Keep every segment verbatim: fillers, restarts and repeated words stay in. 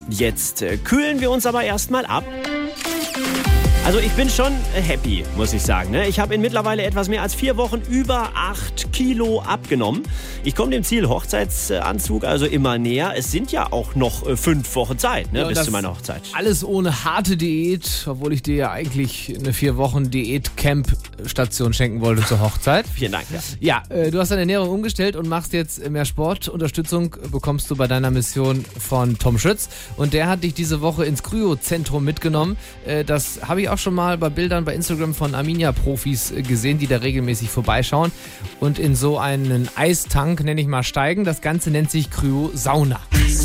Jetzt äh, kühlen wir uns aber erstmal ab. Also ich bin schon happy, muss ich sagen. Ne? Ich habe in mittlerweile etwas mehr als vier Wochen über acht Kilo abgenommen. Ich komme dem Ziel Hochzeitsanzug also immer näher. Es sind ja auch noch äh, fünf Wochen Zeit, ne, Ja, bis das zu meiner Hochzeit. Alles ohne harte Diät, obwohl ich dir ja eigentlich eine vier Wochen Diät-Camp-Station schenken wollte zur Hochzeit. Vielen Dank. Ja. Ja, äh, du hast deine Ernährung umgestellt und machst jetzt mehr Sport. Unterstützung bekommst du bei deiner Mission von Tom Schütz. Und der hat dich diese Woche ins Kryozentrum mitgenommen. Äh, das habe ich auch schon mal bei Bildern bei Instagram von Arminia-Profis gesehen, die da regelmäßig vorbeischauen und in so einen Eistank, nenne ich mal, steigen. Das Ganze nennt sich Kryosauna.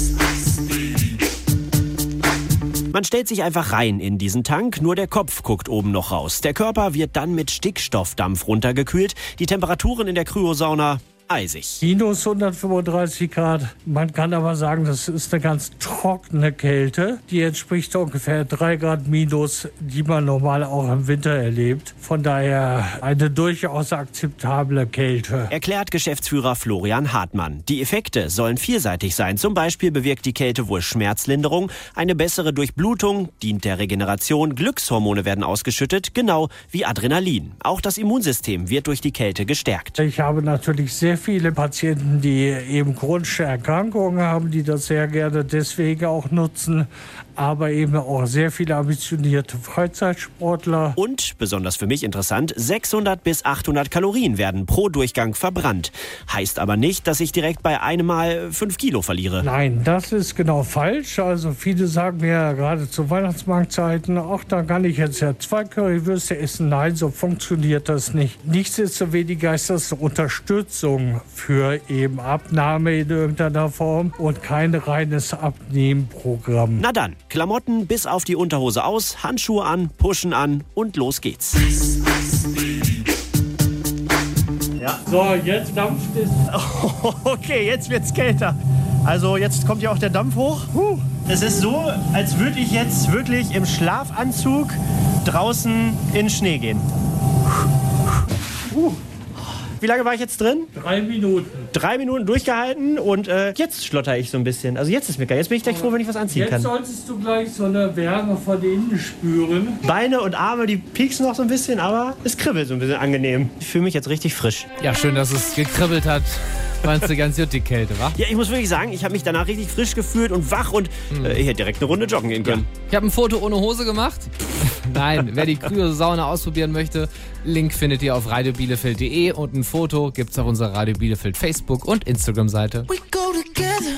Man stellt sich einfach rein in diesen Tank, nur der Kopf guckt oben noch raus. Der Körper wird dann mit Stickstoffdampf runtergekühlt. Die Temperaturen in der Kryosauna eisig. Minus hundertfünfunddreißig Grad. Man kann aber sagen, das ist eine ganz trockene Kälte. Die entspricht ungefähr drei Grad minus, die man normal auch im Winter erlebt. Von daher eine durchaus akzeptable Kälte. Erklärt Geschäftsführer Florian Hartmann. Die Effekte sollen vielseitig sein. Zum Beispiel bewirkt die Kälte wohl Schmerzlinderung, eine bessere Durchblutung, dient der Regeneration, Glückshormone werden ausgeschüttet, genau wie Adrenalin. Auch das Immunsystem wird durch die Kälte gestärkt. Ich habe natürlich sehr viele Patienten, die eben chronische Erkrankungen haben, die das sehr gerne deswegen auch nutzen, aber eben auch sehr viele ambitionierte Freizeitsportler. Und, besonders für mich interessant, sechshundert bis achthundert Kalorien werden pro Durchgang verbrannt. Heißt aber nicht, dass ich direkt bei einem Mal fünf Kilo verliere. Nein, das ist genau falsch. Also viele sagen mir gerade zu Weihnachtsmarktzeiten, ach, da kann ich jetzt ja zwei Currywürste essen. Nein, so funktioniert das nicht. Nichtsdestoweniger ist das eine Unterstützung für eben Abnahme in irgendeiner Form und kein reines Abnehmprogramm. Na dann, Klamotten bis auf die Unterhose aus, Handschuhe an, Pushen an und los geht's. Ja. So, jetzt dampft es. Okay, jetzt wird's kälter. Also jetzt kommt ja auch der Dampf hoch. Huh. Es ist so, als würde ich jetzt wirklich im Schlafanzug draußen in Schnee gehen. Uh. Wie lange war ich jetzt drin? Drei Minuten. Drei Minuten durchgehalten und äh, jetzt schlotter ich so ein bisschen. Also jetzt ist mir geil. Jetzt bin ich gleich froh, wenn ich was anziehen Jetzt kann. solltest du gleich so eine Wärme von innen spüren. Beine und Arme, die pieksen noch so ein bisschen, aber es kribbelt so ein bisschen angenehm. Ich fühle mich jetzt richtig frisch. Ja, schön, dass es gekribbelt hat. Meinst du ganz gut die Kälte, wa? Ja, ich muss wirklich sagen, ich habe mich danach richtig frisch gefühlt und wach und äh, ich hätte direkt eine Runde joggen gehen können. Ich habe ein Foto ohne Hose gemacht. Nein, wer die Kryosauna ausprobieren möchte, Link findet ihr auf radio bielefeld punkt de und ein Foto gibt's auf unserer Radio Bielefeld Facebook und Instagram Seite. We go together.